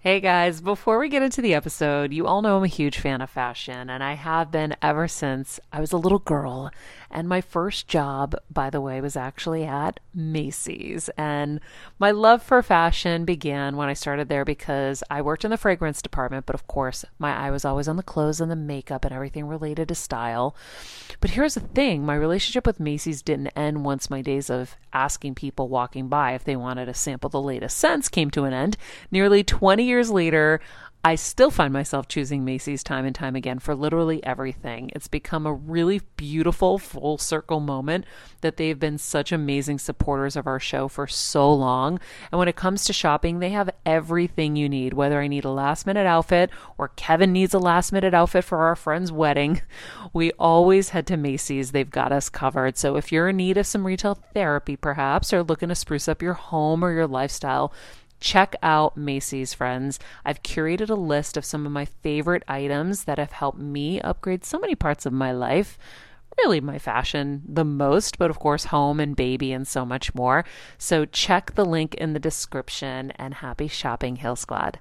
Hey guys, before we get into the episode, you all know I'm a huge fan of fashion, and I have been ever since I was a little girl. And my first job, by the way, was actually at Macy's. And my love for fashion began when I started there because I worked in the fragrance department, but of course, my eye was always on the clothes and the makeup and everything related to style. But here's the thing, my relationship with Macy's didn't end once my days of asking people walking by if they wanted to sample the latest scents came to an end. Nearly 20 years later, I still find myself choosing Macy's time and time again for literally everything. It's become a really beautiful full circle moment that they've been such amazing supporters of our show for so long. And when it comes to shopping, they have everything you need, whether I need a last minute outfit or Kevin needs a last minute outfit for our friend's wedding. We always head to Macy's. They've got us covered. So if you're in need of some retail therapy, perhaps, or looking to spruce up your home or your lifestyle, check out Macy's, friends. I've curated a list of some of my favorite items that have helped me upgrade so many parts of my life. Really my fashion the most, but of course home and baby and so much more. So check the link in the description and happy shopping, Hill Squad.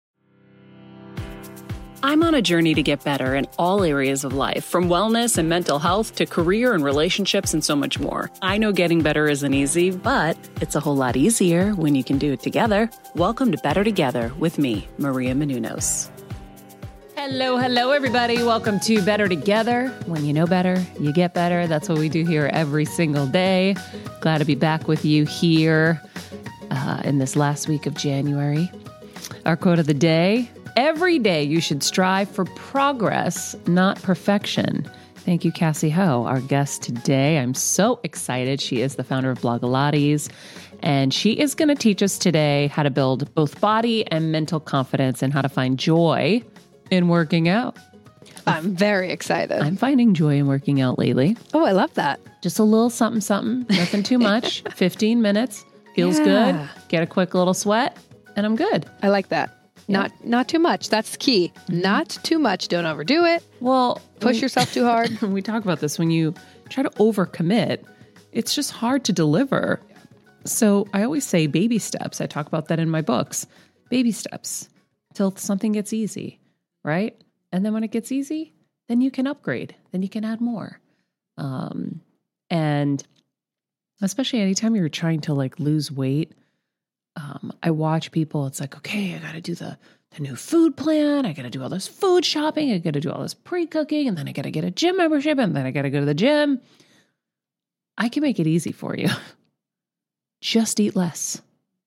I'm on a journey to get better in all areas of life, from wellness and mental health to career and relationships and so much more. I know getting better isn't easy, but it's a whole lot easier when you can do it together. Welcome to Better Together with me, Maria Menounos. Hello, everybody. Welcome to Better Together. When you know better, you get better. That's what we do here every single day. Glad to be back with you here in this last week of January. Our quote of the day: every day you should strive for progress, not perfection. Thank you, Cassie Ho, our guest today. I'm so excited. She is the founder of Blogilates, and she is going to teach us today how to build both body and mental confidence and how to find joy in working out. I'm very excited. I'm finding joy in working out lately. Oh, I love that. Just a little something, nothing too much. 15 minutes, feels good. Get a quick little sweat, and I'm good. I like that. Yeah. Not too much. That's key. Not too much. Don't overdo it. Well, Push yourself too hard. We talk about this. When you try to overcommit, it's just hard to deliver. So I always say baby steps. I talk about that in my books. Baby steps till something gets easy, right? And then when it gets easy, then you can upgrade. Then you can add more. And especially anytime you're trying to lose weight, I watch people, it's like, okay, I got to do the new food plan. I got to do all this food shopping. I got to do all this pre-cooking, and then I got to get a gym membership, and then I got to go to the gym. I can make it easy for you. Just eat less.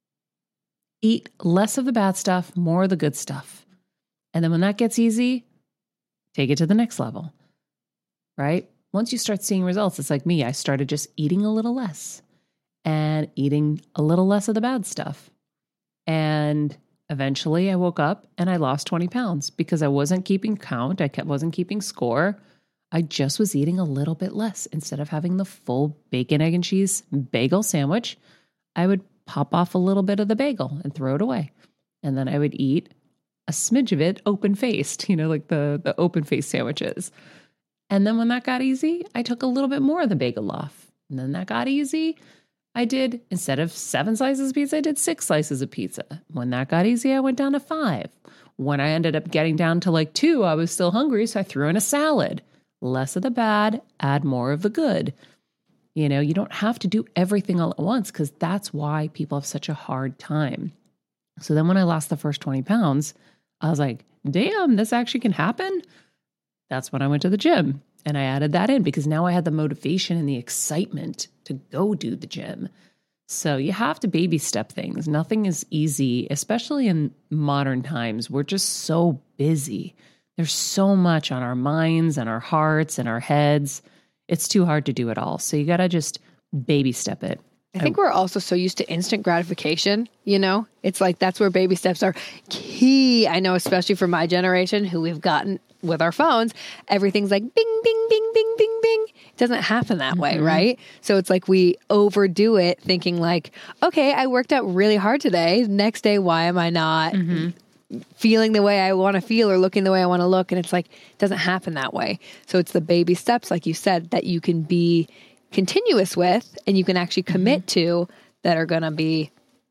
Eat less of the bad stuff, more of the good stuff. And then when that gets easy, take it to the next level, right? Once you start seeing results, it's like me. I started just eating a little less and eating a little less of the bad stuff. And eventually I woke up and I lost 20 pounds because I wasn't keeping count. Wasn't keeping score. I just was eating a little bit less. Instead of having the full bacon, egg, and cheese bagel sandwich, I would pop off a little bit of the bagel and throw it away. And then I would eat a smidge of it open-faced, like the open-faced sandwiches. And then when that got easy, I took a little bit more of the bagel off. And then that got easy, I did, instead of 7 slices of pizza, I did 6 slices of pizza. When that got easy, I went down to 5. When I ended up getting down to 2, I was still hungry, so I threw in a salad. Less of the bad, add more of the good. You don't have to do everything all at once, because that's why people have such a hard time. So then when I lost the first 20 pounds, I was like, damn, this actually can happen? That's when I went to the gym. And I added that in because now I had the motivation and the excitement to go do the gym. So you have to baby step things. Nothing is easy, especially in modern times. We're just so busy. There's so much on our minds and our hearts and our heads. It's too hard to do it all. So you got to just baby step it. I think we're also so used to instant gratification, It's like that's where baby steps are key. I know, especially for my generation who we've gotten with our phones, everything's like bing, bing, bing, bing, bing, bing. It doesn't happen that way, right? So it's like we overdo it thinking okay, I worked out really hard today. Next day, why am I not feeling the way I want to feel or looking the way I want to look? And it's it doesn't happen that way. So it's the baby steps, like you said, that you can be continuous with and you can actually commit to that are going to be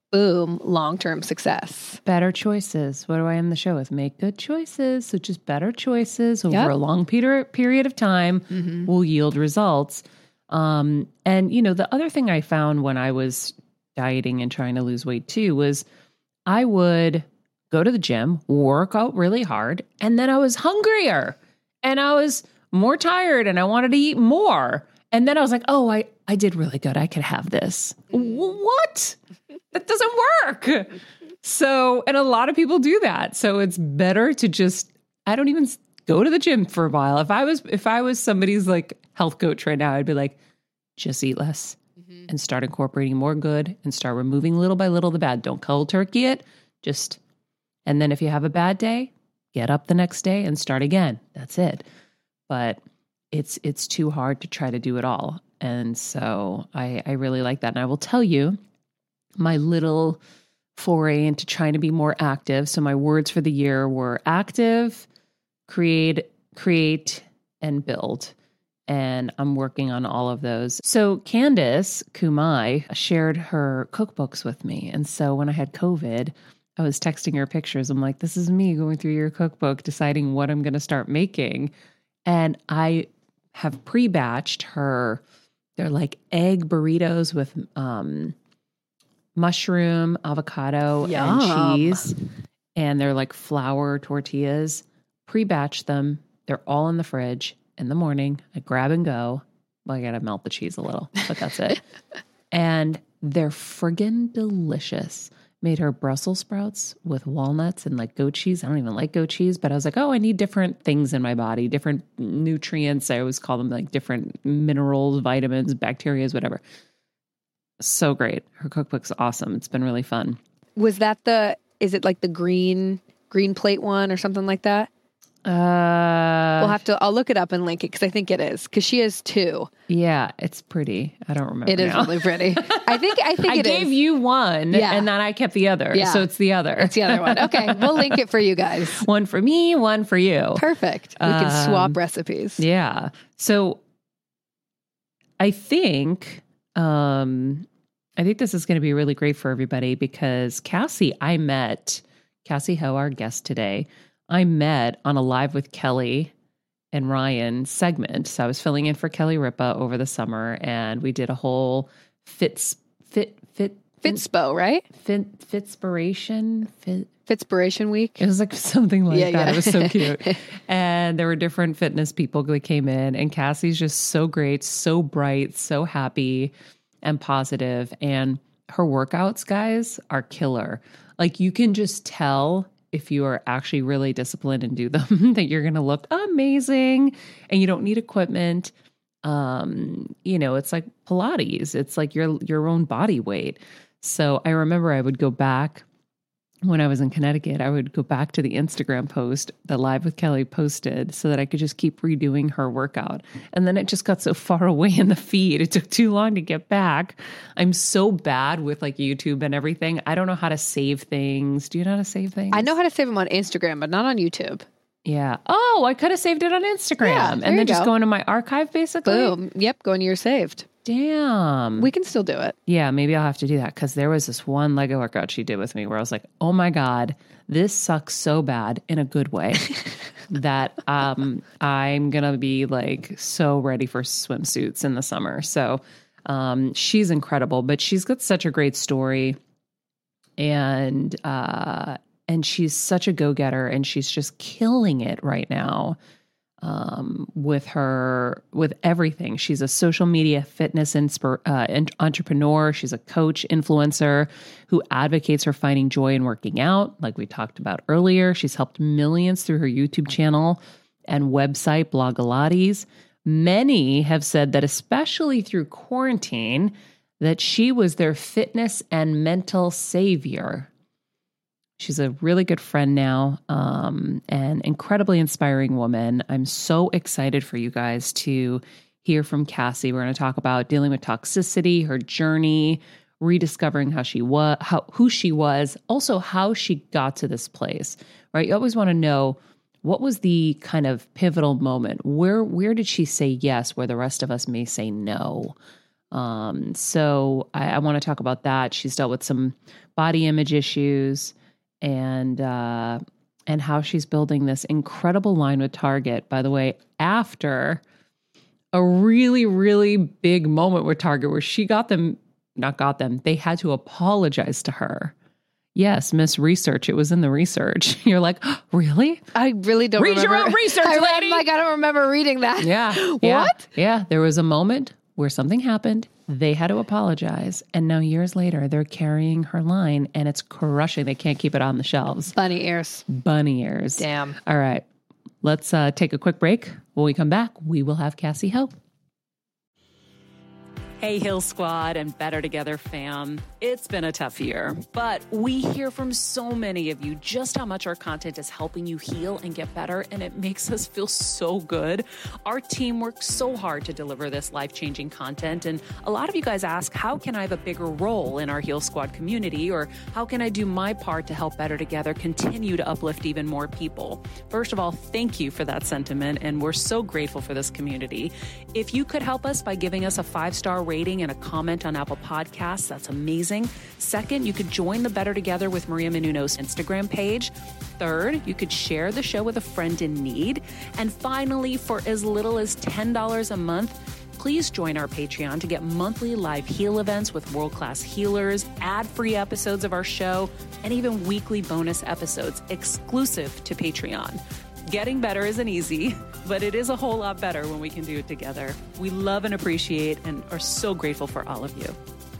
boom, long-term success. Better choices. What do I end the show with? Make good choices. So just better choices over Yep. a long period of time will yield results. And, the other thing I found when I was dieting and trying to lose weight too was I would go to the gym, work out really hard, and then I was hungrier and I was more tired and I wanted to eat more. And then I was like, oh, I did really good. I could have this. What? That doesn't work. So, and a lot of people do that. So it's better to just, I don't even go to the gym for a while. If I was somebody's like health coach right now, I'd be like, just eat less and start incorporating more good and start removing little by little the bad. Don't cold turkey it. And then if you have a bad day, get up the next day and start again. That's it. But it's too hard to try to do it all. And so I really like that. And I will tell you my little foray into trying to be more active. So my words for the year were active, create, and build. And I'm working on all of those. So Candace Kumai shared her cookbooks with me. And so when I had COVID, I was texting her pictures. I'm like, this is me going through your cookbook, deciding what I'm going to start making. And I have pre-batched her. They're like egg burritos with mushroom, avocado, Yum. and cheese. And they're like flour tortillas. Pre-batched them. They're all in the fridge. In the morning, I grab and go. Well, I got to melt the cheese a little, but that's it. And they're friggin' delicious. Made her Brussels sprouts with walnuts and like goat cheese. I don't even like goat cheese, but I was like, oh, I need different things in my body, different nutrients. I always call them like different minerals, vitamins, bacteria, whatever. So great. Her cookbook's awesome. It's been really fun. Was that is it like the green plate one or something like that? I'll look it up and link it because I think it is, because she has two. Yeah, it's pretty. I don't remember. It is now. really pretty. I think I it is. gave you one, Yeah. and then I kept the other. Yeah. So it's the other. It's the other one. Okay, we'll link it for you guys. One for me, one for you. Perfect. We can swap recipes. Yeah. So I think this is going to be really great for everybody because Cassie Ho, our guest today, I met on a Live with Kelly and Ryan segment. So I was filling in for Kelly Ripa over the summer, and we did a whole Fitspo, right? Fitspiration week. It was like something like that. Yeah. It was so cute. And there were different fitness people that came in, and Cassie's just so great, so bright, so happy and positive. And her workouts, guys, are killer. Like you can just tell if you are actually really disciplined and do them, that you're going to look amazing and you don't need equipment. It's like Pilates. It's like your own body weight. So I remember I would go back when I was in Connecticut, I would go back to the Instagram post that Live with Kelly posted so that I could just keep redoing her workout. And then it just got so far away in the feed. It took too long to get back. I'm so bad with like YouTube and everything. I don't know how to save things. Do you know how to save things? I know how to save them on Instagram, but not on YouTube. Yeah. Oh, I could have saved it on Instagram and then just go into my archive basically. Boom. Yep. Go into your saved. Damn. We can still do it. Yeah, maybe I'll have to do that because there was this one Lego workout she did with me where I was like, oh my God, this sucks so bad in a good way that I'm going to be like so ready for swimsuits in the summer. So she's incredible, but she's got such a great story and she's such a go-getter and she's just killing it right now. With everything. She's a social media fitness entrepreneur. She's a coach, influencer who advocates for finding joy in working out. Like we talked about earlier, she's helped millions through her YouTube channel and website, Blogilates. Many have said that, especially through quarantine, that she was their fitness and mental savior. She's a really good friend now, and incredibly inspiring woman. I'm so excited for you guys to hear from Cassie. We're going to talk about dealing with toxicity, her journey, rediscovering who she was, also how she got to this place, right? You always want to know what was the kind of pivotal moment. Where did she say yes, where the rest of us may say no? So I want to talk about that. She's dealt with some body image issues and how she's building this incredible line with Target, by the way, after a really, really big moment with Target where she they had to apologize to her. Yes, Miss Research. It was in the research. You're like, oh, really? I really don't Read remember. your own research, lady. I don't remember reading that. Yeah. What? Yeah. There was a moment where something happened. They had to apologize. And now years later, they're carrying her line and it's crushing. They can't keep it on the shelves. Bunny ears. Bunny ears. Damn. All right. Let's take a quick break. When we come back, we will have Cassie Ho. Hey, Hill Squad and Better Together fam. It's been a tough year, but we hear from so many of you just how much our content is helping you heal and get better, and it makes us feel so good. Our team works so hard to deliver this life-changing content, and a lot of you guys ask, how can I have a bigger role in our Heal Squad community, or how can I do my part to help Better Together continue to uplift even more people? First of all, thank you for that sentiment, and we're so grateful for this community. If you could help us by giving us a 5-star rating and a comment on Apple Podcasts, that's amazing. Second, you could join the Better Together with Maria Menounos Instagram page. Third, you could share the show with a friend in need. And finally, for as little as $10 a month, please join our Patreon to get monthly live heal events with world-class healers, ad-free episodes of our show, and even weekly bonus episodes exclusive to Patreon. Getting better isn't easy, but it is a whole lot better when we can do it together. We love and appreciate and are so grateful for all of you.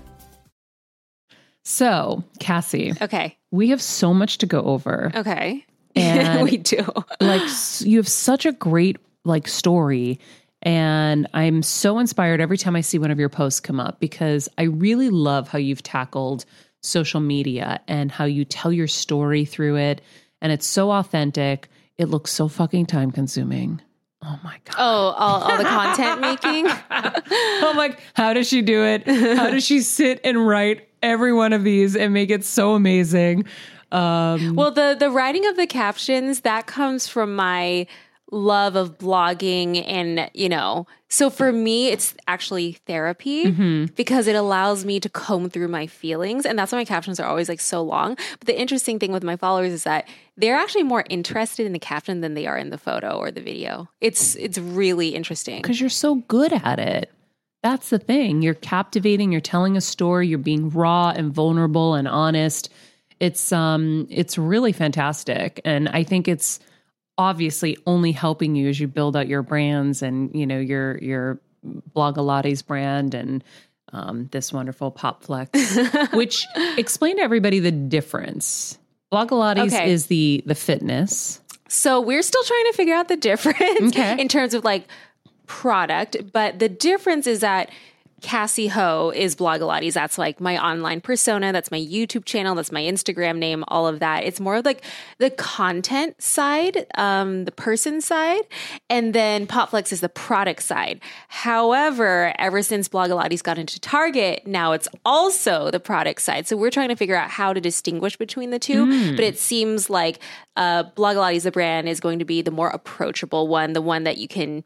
So, Cassie. Okay. We have so much to go over. Okay. And we do. You have such a great story. And I'm so inspired every time I see one of your posts come up, because I really love how you've tackled social media and how you tell your story through it. And it's so authentic. It looks so fucking time consuming. Oh my God. Oh, all the content making. I'm like, how does she do it? How does she sit and write every one of these and make it so amazing? Well, the writing of the captions, that comes from my love of blogging. And, so for me, it's actually therapy because it allows me to comb through my feelings. And that's why my captions are always so long. But the interesting thing with my followers is that they're actually more interested in the caption than they are in the photo or the video. It's really interesting. Because you're so good at it. That's the thing. You're captivating. You're telling a story. You're being raw and vulnerable and honest. It's really fantastic. And I think it's obviously only helping you as you build out your brands and, your Blogilates brand and this wonderful PopFlex, which explain to everybody the difference. Blogilates is the fitness. So we're still trying to figure out the difference in terms of product, but the difference is that Cassie Ho is Blogilates. That's my online persona. That's my YouTube channel. That's my Instagram name, all of that. It's more of the content side, the person side. And then PopFlex is the product side. However, ever since Blogilates got into Target, now it's also the product side. So we're trying to figure out how to distinguish between the two. But it seems like Blogilates, the brand, is going to be the more approachable one, the one that you can,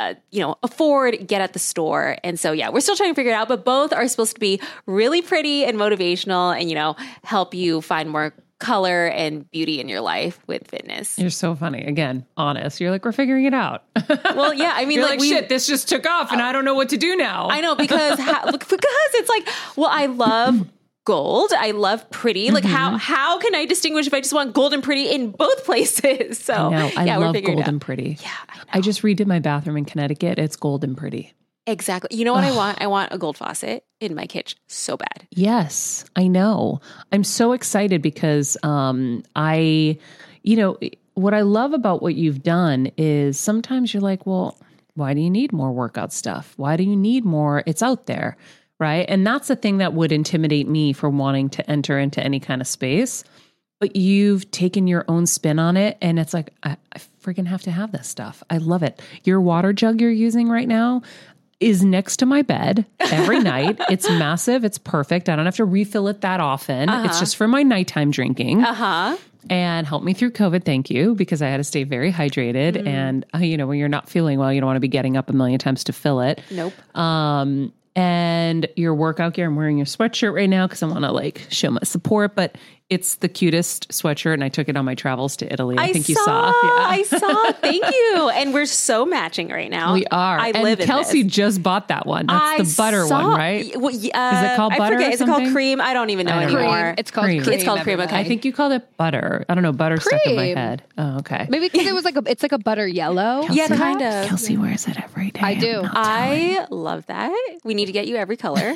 afford, get at the store. And so, we're still trying to figure it out, but both are supposed to be really pretty and motivational and, help you find more color and beauty in your life with fitness. You're so funny. Again, honest. You're we're figuring it out. Well, yeah. I mean, you're shit, this just took off and I don't know what to do now. I know because it's I love gold. I love pretty. How can I distinguish if I just want gold and pretty in both places? So I love gold and pretty. Yeah, I just redid my bathroom in Connecticut. It's gold and pretty. Exactly. You know what I want? I want a gold faucet in my kitchen so bad. Yes, I know. I'm so excited because what I love about what you've done is sometimes you're like, well, why do you need more workout stuff? Why do you need more? It's out there, right? And that's the thing that would intimidate me for wanting to enter into any kind of space. But you've taken your own spin on it, and it's I freaking have to have this stuff. I love it. Your water jug you're using right now is next to my bed every night. It's massive. It's perfect. I don't have to refill it that often. It's just for my nighttime drinking. And help me through COVID. Thank you. Because I had to stay very hydrated. And, when you're not feeling well, you don't want to be getting up a million times to fill it. Nope. and your workout gear. I'm wearing your sweatshirt right now because I want to like show my support, but it's the cutest sweatshirt, and I took it on my travels to Italy. I think you saw. Yeah. I saw. Thank you. And we're so matching right now. We are. I and live in Kelsey this. just bought that one. That's the butter one, right? Well, is it called butter? I forget. Is it something? called cream? I don't even know anymore. Cream. It's called cream. It's called cream. Okay. I think you called it butter. I don't know. Butter stuck in my head. Oh, okay. Maybe because it was it's like a butter yellow. Kelsey, Yeah, kind of. Kelsey wears it every day. I do. I love that. We need to get you every color.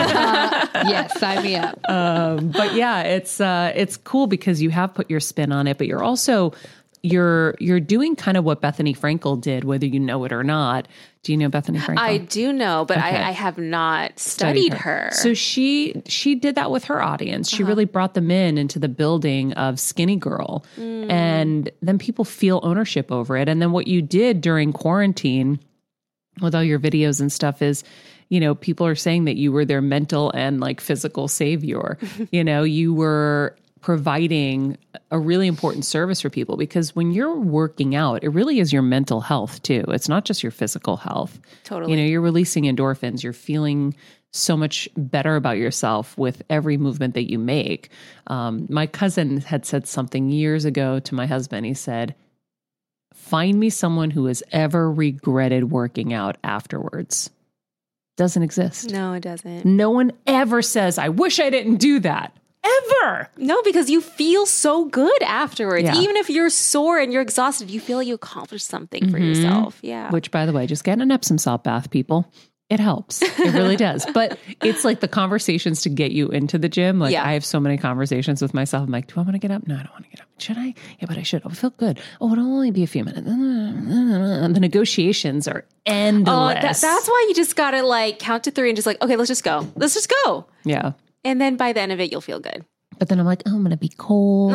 Yes, sign me up. But yeah, it's cool because you have put your spin on it, but you're also you're doing kind of what Bethany Frankel did, whether you know it or not. Do you know Bethany Frankel? I do know, but Okay. I have not studied her. So she did that with her audience. She really brought them into the building of Skinny Girl. And then people feel ownership over it. And then what you did during quarantine with all your videos and stuff is, you know, people are saying that you were their mental and like physical savior. You know, you were providing a really important service for people, because when you're working out, it really is your mental health too. It's not just your physical health. Totally. You know, you're releasing endorphins. You're feeling so much better about yourself with every movement that you make. My cousin had said something years ago to my husband. He said, "Find me someone who has ever regretted working out afterwards." Doesn't exist. No, it doesn't. No one ever says, "I wish I didn't do that." Ever. No, because you feel so good afterwards. Yeah. Even if you're sore and you're exhausted, you feel like you accomplished something for yourself. Yeah. Which, by the way, just get an Epsom salt bath, people. It helps. It really does. But it's like the conversations to get you into the gym. Like I have so many conversations with myself. I'm like, do I want to get up? No, I don't want to get up. Should I? Yeah, but I should. Oh, I feel good. Oh, it'll only be a few minutes. And the negotiations are endless. Oh, that's why you just got to like count to 3 and just like, okay, let's just go. Let's just go. Yeah. And then by the end of it, you'll feel good. But then I'm like, oh, I'm going to be cold.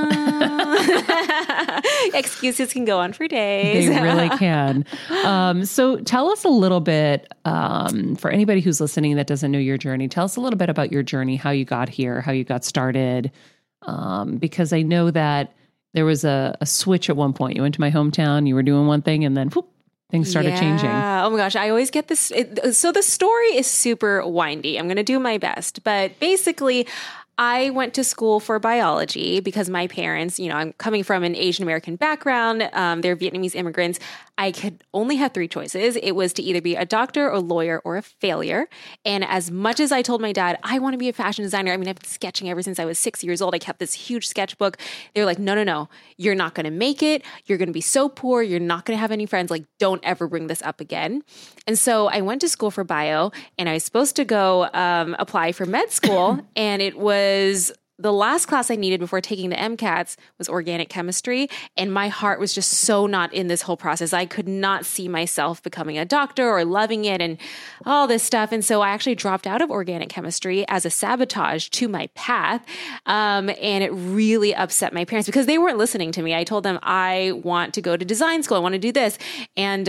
Excuses can go on for days. They really can. So tell us a little bit, for anybody who's listening that doesn't know your journey, tell us a little bit about your journey, how you got here, how you got started. Because I know that there was a switch at one point. You went to my hometown, you were doing one thing, and then whoop, things started changing. Oh my gosh, I always get this. So the story is super windy. I'm going to do my best. But basically, I went to school for biology because my parents, you know, I'm coming from an Asian American background. They're Vietnamese immigrants. I could only have 3 choices. It was to either be a doctor, a lawyer, or a failure. And as much as I told my dad, I want to be a fashion designer. I mean, I've been sketching ever since I was 6 years old. I kept this huge sketchbook. They were like, no, you're not going to make it. You're going to be so poor. You're not going to have any friends. Like, don't ever bring this up again. And so I went to school for bio, and I was supposed to go apply for med school. And it was the last class I needed before taking the MCATs was organic chemistry. And my heart was just so not in this whole process. I could not see myself becoming a doctor or loving it and all this stuff. And so I actually dropped out of organic chemistry as a sabotage to my path. And it really upset my parents because they weren't listening to me. I told them I want to go to design school. I want to do this. And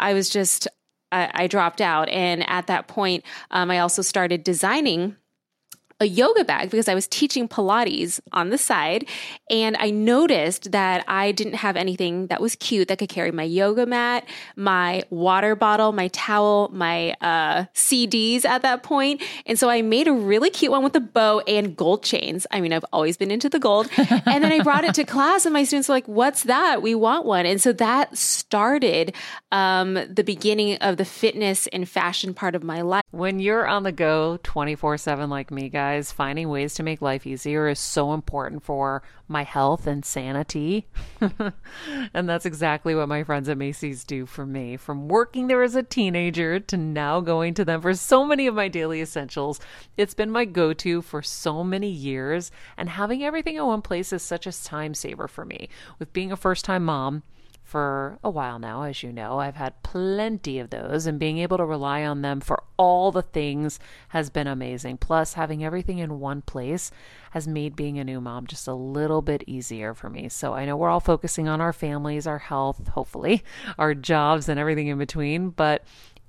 I dropped out. And at that point, I also started designing a yoga bag because I was teaching Pilates on the side. And I noticed that I didn't have anything that was cute that could carry my yoga mat, my water bottle, my towel, my CDs at that point. And so I made a really cute one with a bow and gold chains. I mean, I've always been into the gold. And then I brought it to class and my students were like, "What's that? We want one." And so that started the beginning of the fitness and fashion part of my life. When you're on the go 24/7 like me, guys, finding ways to make life easier is so important for my health and sanity. And that's exactly what my friends at Macy's do for me. From working there as a teenager to now going to them for so many of my daily essentials, it's been my go-to for so many years. And having everything in one place is such a time saver for me. With being a first-time mom, for a while now, as you know, I've had plenty of those, and being able to rely on them for all the things has been amazing. Plus, having everything in one place has made being a new mom just a little bit easier for me. So I know we're all focusing on our families, our health, hopefully, our jobs and everything in between, but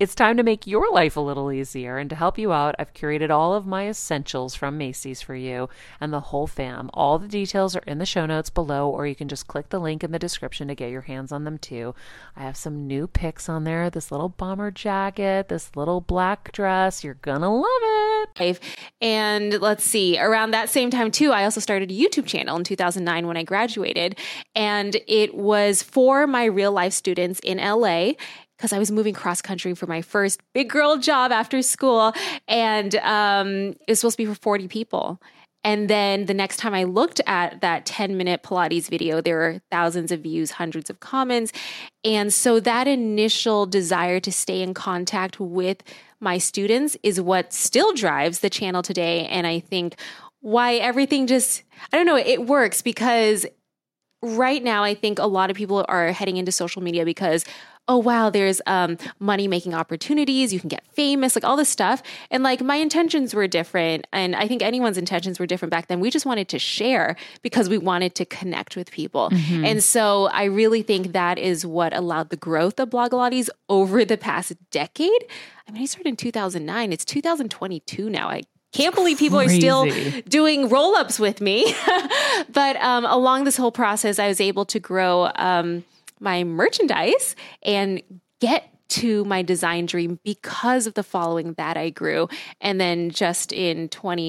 It's time to make your life a little easier, and to help you out, I've curated all of my essentials from Macy's for you and the whole fam. All the details are in the show notes below, or you can just click the link in the description to get your hands on them too. I have some new picks on there, this little bomber jacket, this little black dress. You're gonna love it. And let's see, around that same time too, I also started a YouTube channel in 2009 when I graduated, and it was for my real life students in LA, because I was moving cross country for my first big girl job after school. And it was supposed to be for 40 people. And then the next time I looked at that 10-minute Pilates video, there were thousands of views, hundreds of comments. And so that initial desire to stay in contact with my students is what still drives the channel today. And I think why everything just, I don't know, it works, because right now I think a lot of people are heading into social media because, oh, wow, there's money making opportunities. You can get famous, like all this stuff. And like my intentions were different. And I think anyone's intentions were different back then. We just wanted to share because we wanted to connect with people. Mm-hmm. And so I really think that is what allowed the growth of Blogilates over the past decade. I mean, I started in 2009. It's 2022 now. I can't believe people are still doing roll-ups with me. But along this whole process, I was able to grow my merchandise and get to my design dream because of the following that I grew. And then just in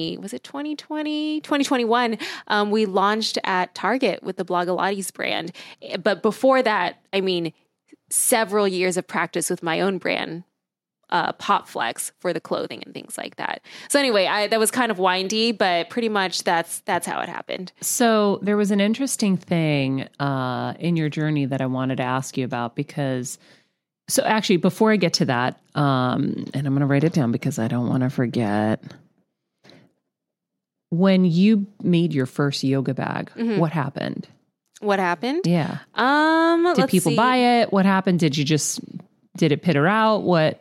2021, we launched at Target with the Blogilates brand. But before that, I mean, several years of practice with my own brand, PopFlex, for the clothing and things like that. So anyway, that was kind of windy, but pretty much that's how it happened. So there was an interesting thing in your journey that I wanted to ask you about, because, so actually before I get to that, and I'm going to write it down because I don't want to forget. When you made your first yoga bag, mm-hmm. What happened? What happened? Yeah. Did people buy it? What happened? Did it peter out? What?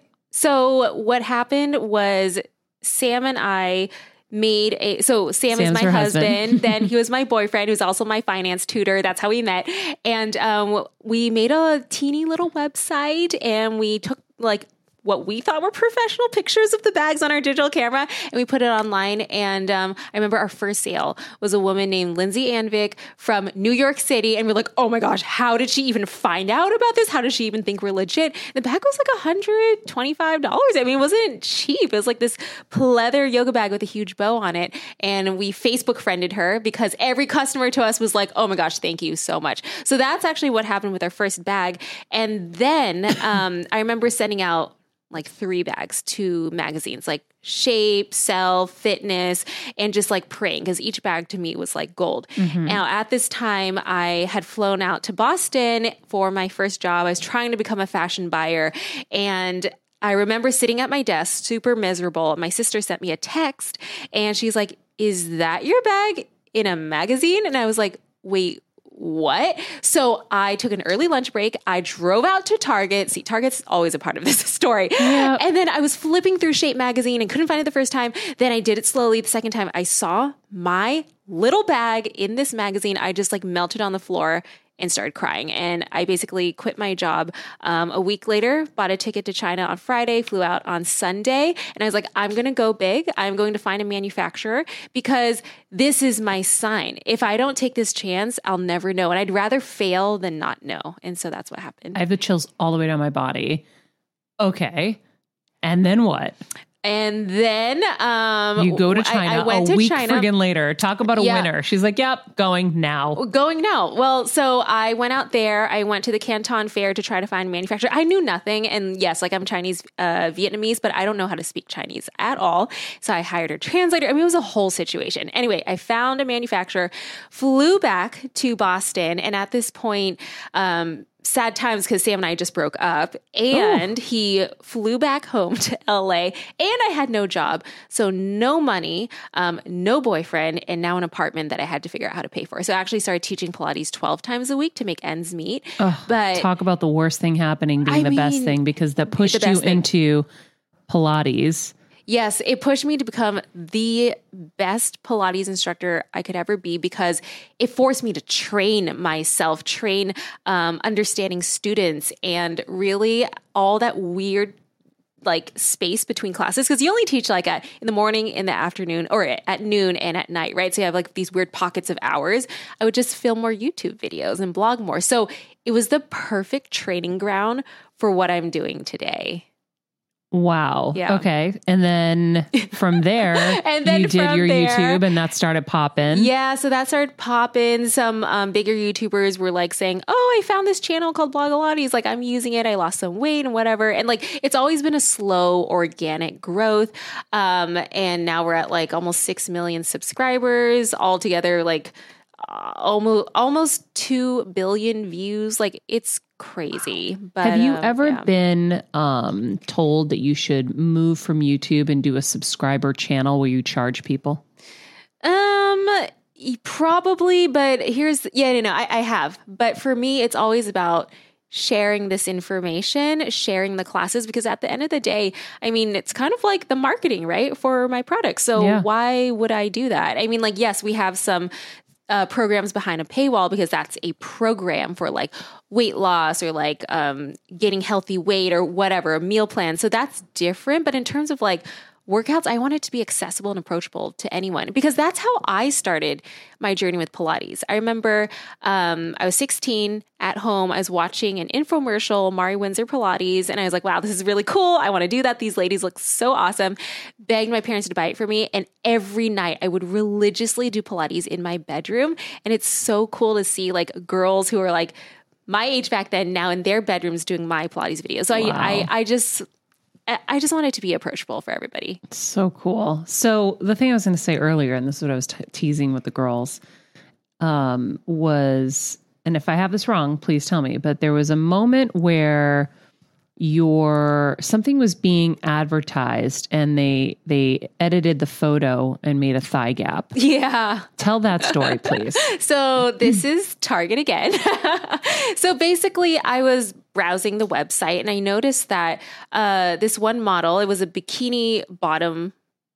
So what happened was Sam and I made Sam is my husband. Then he was my boyfriend, who's also my finance tutor. That's how we met. And we made a teeny little website, and we took like what we thought were professional pictures of the bags on our digital camera, and we put it online. And I remember our first sale was a woman named Lindsay Anvik from New York City. And we're like, oh my gosh, how did she even find out about this? How does she even think we're legit? The bag was like $125. I mean, it wasn't cheap. It was like this pleather yoga bag with a huge bow on it. And we Facebook friended her because every customer to us was like, oh my gosh, thank you so much. So that's actually what happened with our first bag. And then I remember sending out like 3 bags to magazines like Shape, Self, Fitness, and just like praying, because each bag to me was like gold. Mm-hmm. Now, at this time, I had flown out to Boston for my first job. I was trying to become a fashion buyer, and I remember sitting at my desk, super miserable. My sister sent me a text, and she's like, "Is that your bag in a magazine?" And I was like, "Wait, what?" So I took an early lunch break. I drove out to Target. See, Target's always a part of this story. Yep. And then I was flipping through Shape magazine and couldn't find it the first time. Then I did it slowly. The second time I saw my little bag in this magazine, I just like melted on the floor and started crying. And I basically quit my job. A week later, bought a ticket to China on Friday, flew out on Sunday. And I was like, I'm going to go big. I'm going to find a manufacturer because this is my sign. If I don't take this chance, I'll never know. And I'd rather fail than not know. And so that's what happened. I have the chills all the way down my body. Okay. And then what? And then you go to China. I went to week China. Friggin' later. Talk about a winner. She's like, "Yep, going now." Going now. Well, so I went out there. I went to the Canton Fair to try to find a manufacturer. I knew nothing, and yes, like I'm Chinese, Vietnamese, but I don't know how to speak Chinese at all. So I hired a translator. I mean, it was a whole situation. Anyway, I found a manufacturer, flew back to Boston, and at this point, sad times because Sam and I just broke up, and he flew back home to LA, and I had no job. So no money, no boyfriend, and now an apartment that I had to figure out how to pay for. So I actually started teaching Pilates 12 times a week to make ends meet. But talk about the worst thing happening being the best thing, because that pushed you into Pilates. Yes, it pushed me to become the best Pilates instructor I could ever be, because it forced me to train myself, train understanding students, and really all that weird like space between classes, because you only teach like in the morning, in the afternoon, or at noon and at night, right? So you have like these weird pockets of hours. I would just film more YouTube videos and blog more. So it was the perfect training ground for what I'm doing today. Wow. Yeah. Okay. And then from there, and then you did your there, YouTube and that started popping. Yeah. So that started popping. Some bigger YouTubers were like saying, oh, I found this channel called Blogilates. Like, I'm using it. I lost some weight and whatever. And like, it's always been a slow organic growth. And now we're at like almost 6 million subscribers altogether, like almost 2 billion views. Like, it's crazy. But have you ever been told that you should move from YouTube and do a subscriber channel where you charge people? Probably, but I have. But for me, it's always about sharing this information, sharing the classes, because at the end of the day, I mean, it's kind of like the marketing, right, for my product. So why would I do that? I mean, like, yes, we have some programs behind a paywall because that's a program for like weight loss or like getting healthy weight or whatever, a meal plan. So that's different. But in terms of like workouts, I want it to be accessible and approachable to anyone, because that's how I started my journey with Pilates. I remember I was 16 at home. I was watching an infomercial, Mari Windsor Pilates, and I was like, wow, this is really cool. I want to do that. These ladies look so awesome. Begged my parents to buy it for me. And every night I would religiously do Pilates in my bedroom. And it's so cool to see like girls who are like my age back then now in their bedrooms doing my Pilates videos. So I just want it to be approachable for everybody. So cool. So the thing I was going to say earlier, and this is what I was teasing with the girls, was, and if I have this wrong, please tell me, but there was a moment where something was being advertised and they edited the photo and made a thigh gap. Yeah. Tell that story, please. So this is Target again. So basically I was browsing the website and I noticed that this one model, it was a bikini bottom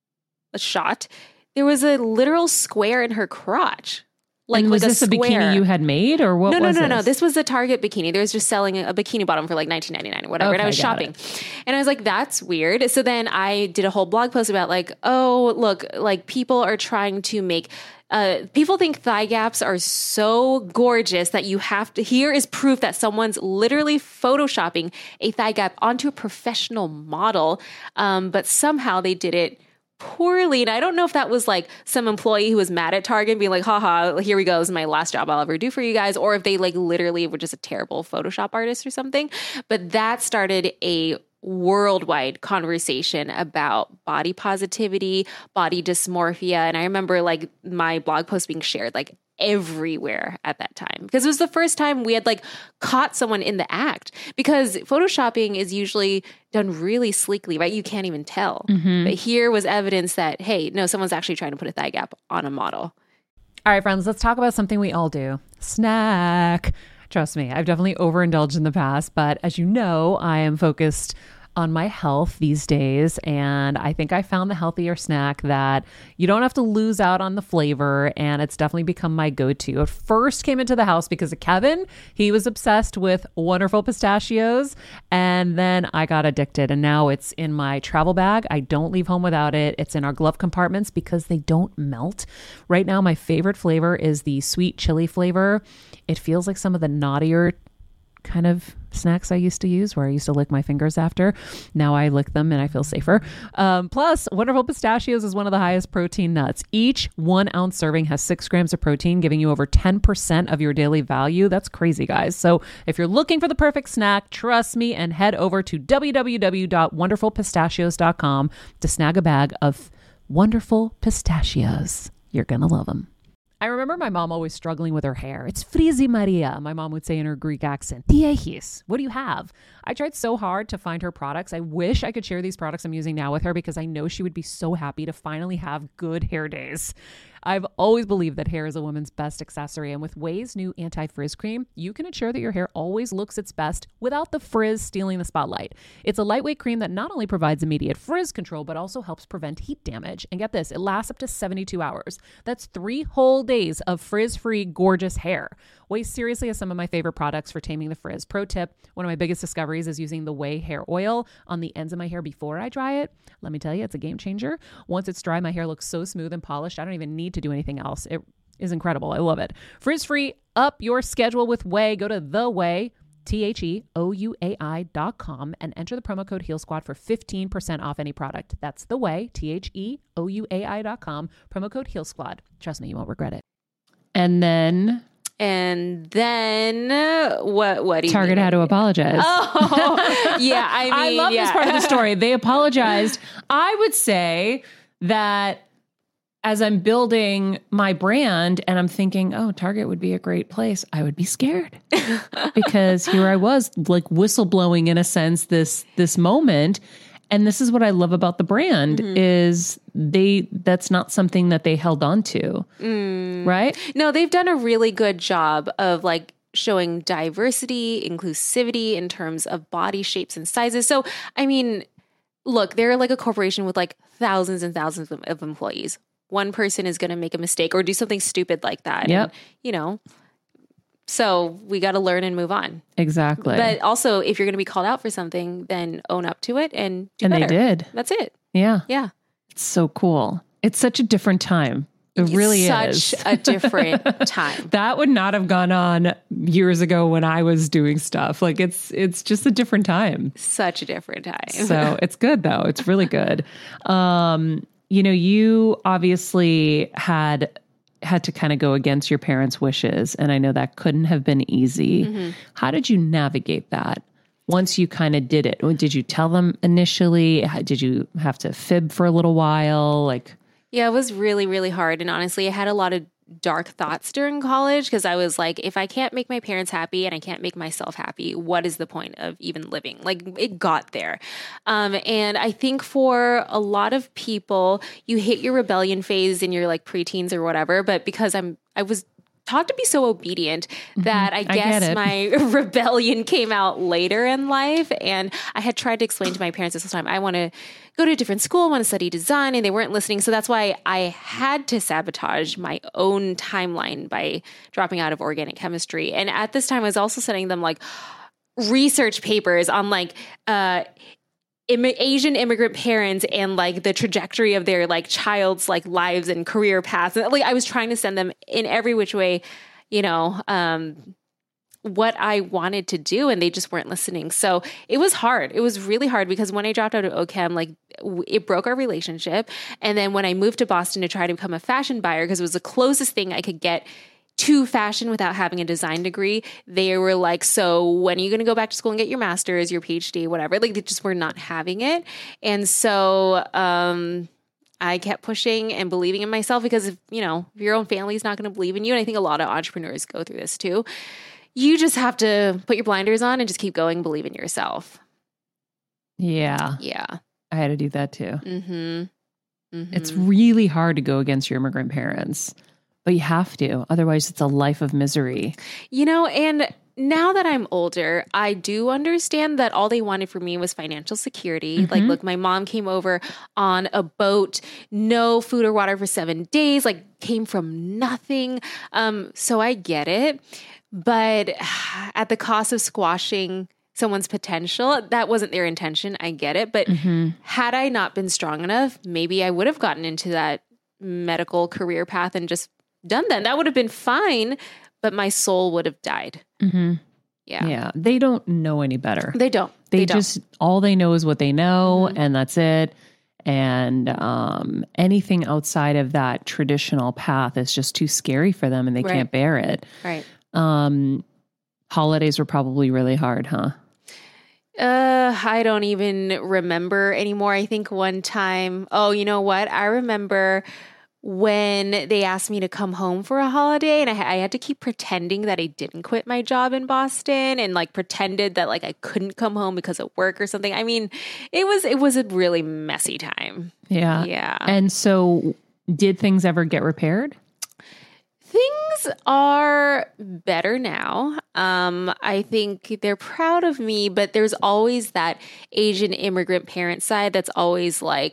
shot. There was a literal square in her crotch. Like, and was like this a bikini you had made, or what? No. This was a Target bikini. They was just selling a bikini bottom for like $19.99 or whatever. Okay, and I was shopping, and I was like, "That's weird." So then I did a whole blog post about like, "Oh, look, like people are trying to make." People think thigh gaps are so gorgeous that you have to. Here is proof that someone's literally photoshopping a thigh gap onto a professional model, but somehow they did it poorly. And I don't know if that was like some employee who was mad at Target being like, haha, here we go. This is my last job I'll ever do for you guys. Or if they like literally were just a terrible Photoshop artist or something. But that started a worldwide conversation about body positivity, body dysmorphia. And I remember like my blog post being shared like everywhere at that time, because it was the first time we had like caught someone in the act, because photoshopping is usually done really sleekly, right? You can't even tell. Mm-hmm. But here was evidence that, hey, no, someone's actually trying to put a thigh gap on a model. All right, friends, let's talk about something we all do. Snack. Trust me, I've definitely overindulged in the past, but as you know, I am focused on my health these days. And I think I found the healthier snack that you don't have to lose out on the flavor. And it's definitely become my go-to. It first came into the house because of Kevin. He was obsessed with Wonderful Pistachios. And then I got addicted. And now it's in my travel bag. I don't leave home without it. It's in our glove compartments because they don't melt. Right now, my favorite flavor is the sweet chili flavor. It feels like some of the naughtier kind of snacks I used to use, where I used to lick my fingers after. Now I lick them and I feel safer. Plus, Wonderful Pistachios is one of the highest protein nuts. Each 1 ounce serving has 6 grams of protein, giving you over 10% of your daily value. That's crazy, guys. So if you're looking for the perfect snack, trust me and head over to www.wonderfulpistachios.com to snag a bag of Wonderful Pistachios. You're going to love them. I remember my mom always struggling with her hair. It's frizzy, Maria, my mom would say in her Greek accent. Diehis, what do you have? I tried so hard to find her products. I wish I could share these products I'm using now with her, because I know she would be so happy to finally have good hair days. I've always believed that hair is a woman's best accessory, and with Ouai's new anti-frizz cream, you can ensure that your hair always looks its best without the frizz stealing the spotlight. It's a lightweight cream that not only provides immediate frizz control, but also helps prevent heat damage. And get this, it lasts up to 72 hours. That's 3 whole days of frizz-free, gorgeous hair. OUAI seriously has some of my favorite products for taming the frizz. Pro tip, one of my biggest discoveries is using the OUAI hair oil on the ends of my hair before I dry it. Let me tell you, it's a game changer. Once it's dry, my hair looks so smooth and polished. I don't even need to do anything else. It is incredible. I love it. Frizz-free, up your schedule with OUAI. Go to the OUAI, TheOuai.com, and enter the promo code Heal Squad for 15% off any product. That's the OUAI, TheOuai.com, promo code Heal Squad. Trust me, you won't regret it. And then what do you Target mean? had to apologize. Oh, yeah. I mean, I love this part of the story. They apologized. I would say that as I'm building my brand and I'm thinking, oh, Target would be a great place, I would be scared because here I was like whistleblowing in a sense this moment. And this is what I love about the brand is that's not something that they held on to. Right? No, they've done a really good job of like showing diversity, inclusivity in terms of body shapes and sizes. So, I mean, look, they're like a corporation with like thousands and thousands of employees. One person is going to make a mistake or do something stupid like that. Yep. And, so we got to learn and move on. Exactly. But also, if you're going to be called out for something, then own up to it and do better. They did. That's it. Yeah. Yeah. It's so cool. It's such a different time. It really is. Such a different time. That would not have gone on years ago when I was doing stuff. Like it's just a different time. Such a different time. So it's good though. It's really good. You obviously had to kind of go against your parents' wishes. And I know that couldn't have been easy. How did you navigate that once you kind of did it? Did you tell them initially? Did you have to fib for a little while? Yeah, it was really, really hard. And honestly, I had a lot of dark thoughts during college because I was like, if I can't make my parents happy and I can't make myself happy, what is the point of even living? Like it got there. And I think for a lot of people, you hit your rebellion phase in your like preteens or whatever. But because I was taught to be so obedient that I guess my rebellion came out later in life. And I had tried to explain to my parents this whole time, I want to go to a different school, I want to study design, and they weren't listening. So that's why I had to sabotage my own timeline by dropping out of organic chemistry. And at this time, I was also sending them like research papers on like, Asian immigrant parents and like the trajectory of their like child's like lives and career paths. And like I was trying to send them in every which way, what I wanted to do, and they just weren't listening. So it was hard. It was really hard because when I dropped out of OChem, like it broke our relationship. And then when I moved to Boston to try to become a fashion buyer, because it was the closest thing I could get to fashion without having a design degree, they were like, so when are you going to go back to school and get your master's, your PhD, whatever? Like they just were not having it. And so I kept pushing and believing in myself because if your own family is not going to believe in you, and I think a lot of entrepreneurs go through this too, you just have to put your blinders on and just keep going, believe in yourself. Yeah. Yeah. I had to do that too. It's really hard to go against your immigrant parents. But you have to. Otherwise, it's a life of misery. And now that I'm older, I do understand that all they wanted from me was financial security. Like, look, my mom came over on a boat, no food or water for 7 days, like came from nothing. So I get it. But at the cost of squashing someone's potential, that wasn't their intention. I get it. But had I not been strong enough, maybe I would have gotten into that medical career path and just done that. That would have been fine, but my soul would have died. Yeah. They don't know any better. They don't. They just, all they know is what they know, and that's it. And anything outside of that traditional path is just too scary for them, and they can't bear it. Right. Holidays were probably really hard, huh? I don't even remember anymore. I think one time, you know what? I remember when they asked me to come home for a holiday, and I had to keep pretending that I didn't quit my job in Boston and like pretended that like I couldn't come home because of work or something. I mean, it was a really messy time. Yeah. Yeah. And so did things ever get repaired? Things are better now. I think they're proud of me, but there's always that Asian immigrant parent side that's always like,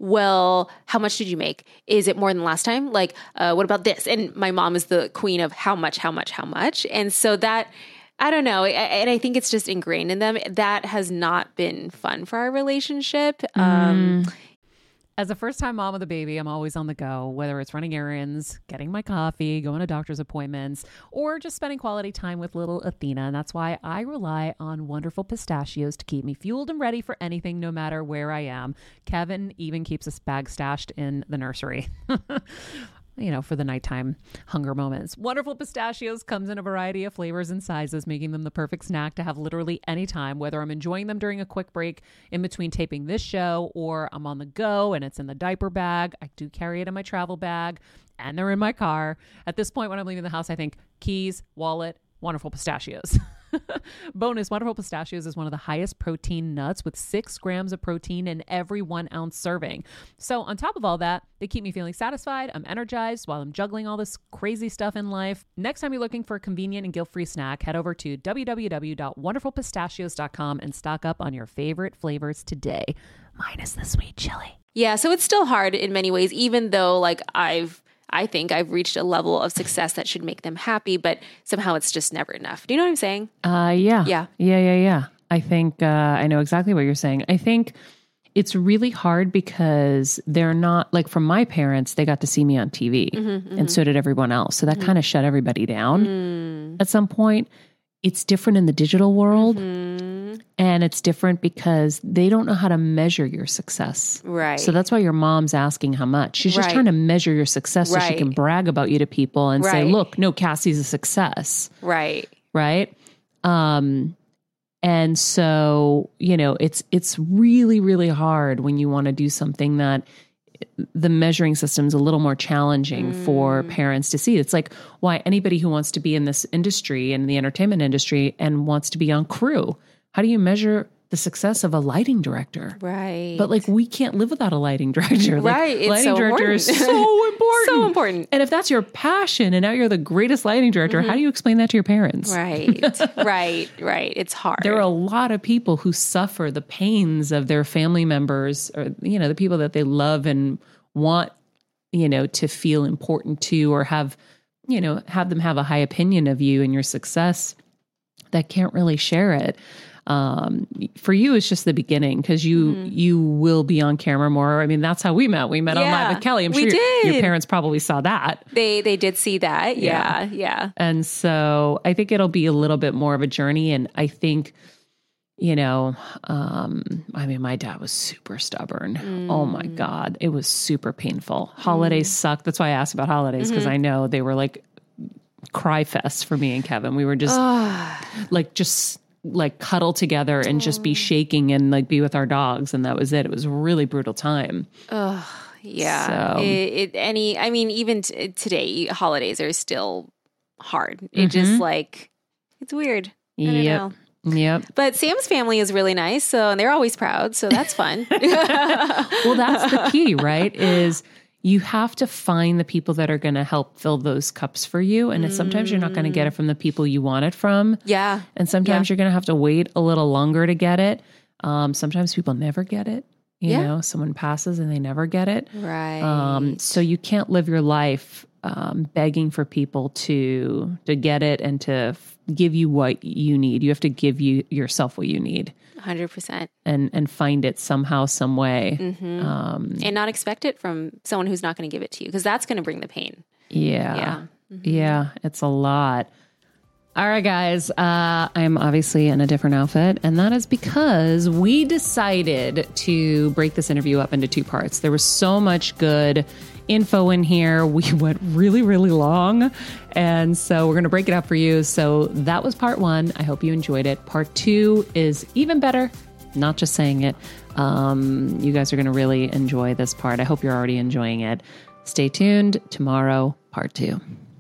well, how much did you make? Is it more than last time? Like, what about this? And my mom is the queen of how much? And so that, I don't know. And I think it's just ingrained in them. That has not been fun for our relationship. As a first-time mom with a baby, I'm always on the go, whether it's running errands, getting my coffee, going to doctor's appointments, or just spending quality time with little Athena. And that's why I rely on Wonderful Pistachios to keep me fueled and ready for anything, no matter where I am. Kevin even keeps a bag stashed in the nursery. For the nighttime hunger moments. Wonderful Pistachios comes in a variety of flavors and sizes, making them the perfect snack to have literally any time, whether I'm enjoying them during a quick break in between taping this show or I'm on the go and it's in the diaper bag. I do carry it in my travel bag and they're in my car. At this point, when I'm leaving the house, I think keys, wallet, Wonderful Pistachios. Bonus, Wonderful Pistachios is one of the highest protein nuts with 6 grams of protein in every 1 ounce serving. So on top of all that, they keep me feeling satisfied. I'm energized while I'm juggling all this crazy stuff in life. Next time you're looking for a convenient and guilt-free snack, head over to www.wonderfulpistachios.com and stock up on your favorite flavors today, minus the sweet chili. Yeah, so it's still hard in many ways, even though like I think I've reached a level of success that should make them happy, but somehow it's just never enough. Do you know what I'm saying? Yeah. I think I know exactly what you're saying. I think it's really hard because they're not, like, from my parents, they got to see me on TV and so did everyone else. So that kind of shut everybody down at some point. It's different in the digital world. And it's different because they don't know how to measure your success. Right. So that's why your mom's asking how much. She's just trying to measure your success so she can brag about you to people and say, look, no, Cassie's a success. Right. Right. And so, it's really, really hard when you want to do something that the measuring system's a little more challenging for parents to see. It's like why anybody who wants to be in this industry, in the entertainment industry, and wants to be on crew, how do you measure the success of a lighting director? Right. But like, we can't live without a lighting director. Right. Like, lighting director is so important. So important. And if that's your passion and now you're the greatest lighting director, how do you explain that to your parents? Right. Right. It's hard. There are a lot of people who suffer the pains of their family members or, the people that they love and want, to feel important to or have them have a high opinion of you and your success that can't really share it. For you, it's just the beginning because you will be on camera more. I mean, that's how we met. We met on Live with Kelly. I'm sure your parents probably saw that. They did see that. Yeah. And so I think it'll be a little bit more of a journey. And I think, my dad was super stubborn. Oh my God. It was super painful. Holidays sucked. That's why I asked about holidays because I know they were like cry fest for me and Kevin. We were just like cuddle together and just be shaking and like be with our dogs. And that was it. It was a really brutal time. Oh, yeah. So. Even today, holidays are still hard. It just like, it's weird. I don't know. Yep. But Sam's family is really nice. And they're always proud. So that's fun. Well, that's the key, right? Is you have to find the people that are going to help fill those cups for you. And sometimes you're not going to get it from the people you want it from. Yeah. And sometimes you're going to have to wait a little longer to get it. Sometimes people never get it. You know, someone passes and they never get it. Right. So you can't live your life begging for people to get it and to give you what you need. You have to give yourself what you need. 100%. And find it somehow, some way. And not expect it from someone who's not going to give it to you because that's going to bring the pain. Yeah. Yeah. It's a lot. All right, guys. I'm obviously in a different outfit, and that is because we decided to break this interview up into 2 parts. There was so much good info in here. We went really, really long, and so we're going to break it up for you. So that was part 1. I hope you enjoyed it. Part 2 is even better. Not just saying it. You guys are going to really enjoy this part. I hope you're already enjoying it. Stay tuned. Tomorrow, part 2.